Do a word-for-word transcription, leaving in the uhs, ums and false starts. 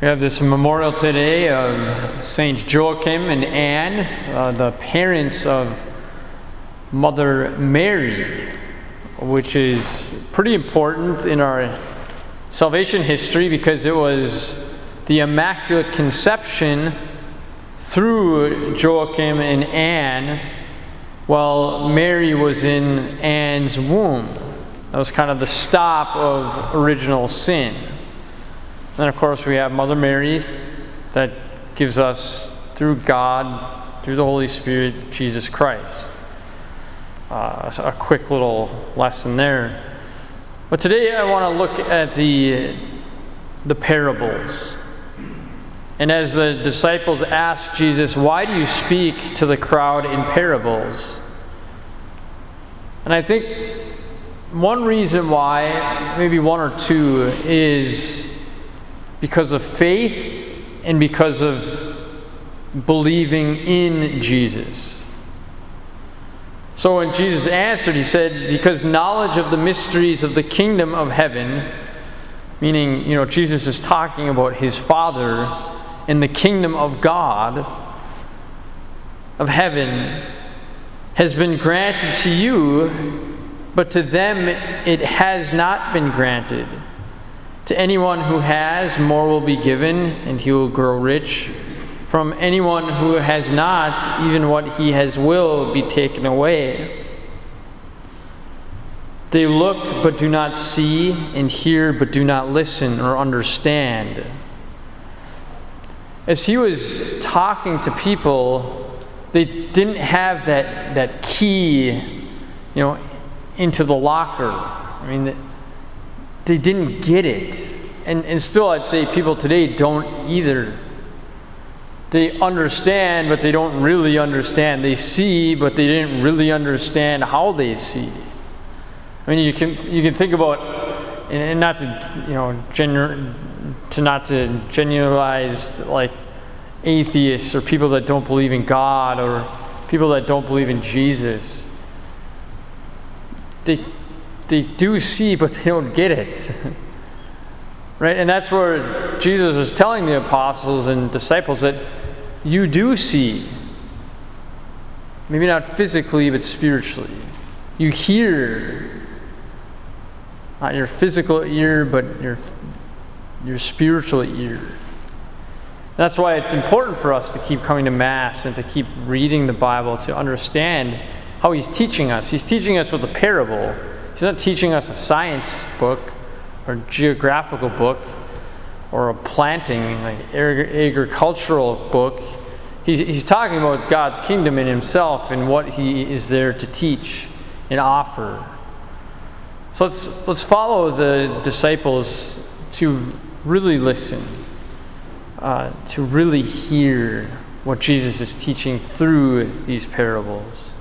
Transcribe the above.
We have this memorial today of Saint Joachim and Anne, uh, the parents of Mother Mary, which is pretty important in our salvation history because it was the Immaculate Conception through Joachim and Anne while Mary was in Anne's womb. That was kind of the stop of original sin. Then, of course, we have Mother Mary that gives us, through God, through the Holy Spirit, Jesus Christ. Uh, so a quick little lesson there. But today I want to look at the, the parables. And as the disciples asked Jesus, "Why do you speak to the crowd in parables?" And I think one reason why, maybe one or two, is because of faith and because of believing in Jesus. So when Jesus answered, he said, because knowledge of the mysteries of the kingdom of heaven, meaning, you know, Jesus is talking about his Father and the kingdom of God, of heaven, has been granted to you, but to them it has not been granted. To anyone who has, more will be given, and he will grow rich. From anyone who has not, even what he has will be taken away. They look but do not see, and hear but do not listen or understand. As he was talking to people, they didn't have that, that key, you know, into the locker. I mean, they didn't get it. And, and still, I'd say people today don't either. They understand, but they don't really understand. They see, but they didn't really understand how they see. I mean, you can you can think about, and, and not to you know genu- to not to generalize like atheists or people that don't believe in God or people that don't believe in Jesus. They they do see, but they don't get it. Right? And that's where Jesus was telling the apostles and disciples that you do see. Maybe not physically, but spiritually. You hear. Not your physical ear, but your, your spiritual ear. That's why it's important for us to keep coming to Mass and to keep reading the Bible to understand how He's teaching us. He's teaching us with a parable. He's not teaching us a science book or geographical book or a planting, like agricultural book. He's, he's talking about God's kingdom in himself and what he is there to teach and offer. So let's let's follow the disciples to really listen, uh, to really hear what Jesus is teaching through these parables.